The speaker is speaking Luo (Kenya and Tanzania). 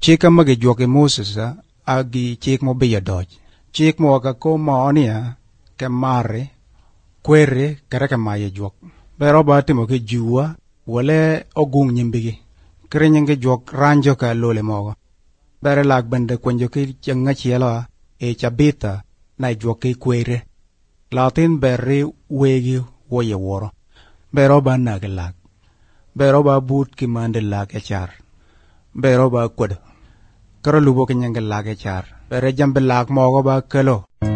chika magi juoke Moses agi chik mo biya doj. Chik mo ka ko maonia ke mare kwere kere ke maye juok. Bero ba timo ke juwa wale ogung nyimbigi. Kere nyinge juok ranjo ka lole mogo. Bere lag bende kwenjo ke changa chielo e chabita na juok ke kwere. Latin berri wegi woye woro. Bero ba nage lag. Bero ba but ki mande lag e char. Bero ba kwedo. Kero lubo ke nyinge lag e char. Bere jambe lag mogo ba kelo.